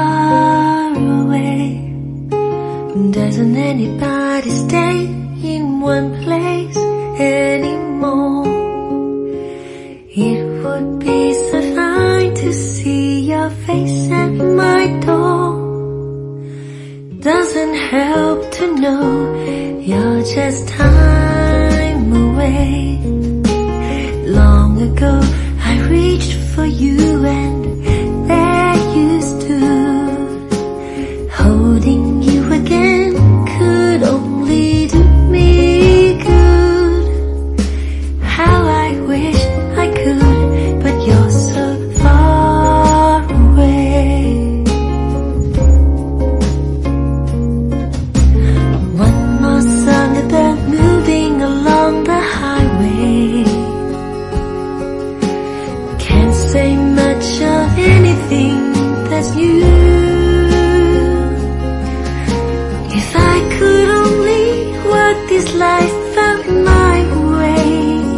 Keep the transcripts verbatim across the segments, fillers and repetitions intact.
far away. Doesn't anybody stay in one place anymore? It would be so fine to see your face at my door. Doesn't help to know you're just time away. Long ago I reached for you and there you stood. Holding you again could only do me good. How I wish I could, but you're so far away. One more song about moving along the highway. Can't say much of anything that's new. If I could only work this life out my way,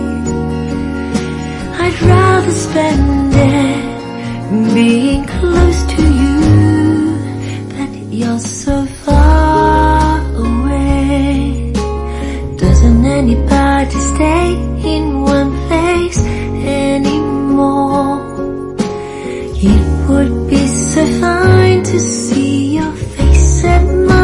I'd rather spend it being close to you, but you're so far away. Doesn't anybody stay in one place anymore? It would be so fine to see your face at my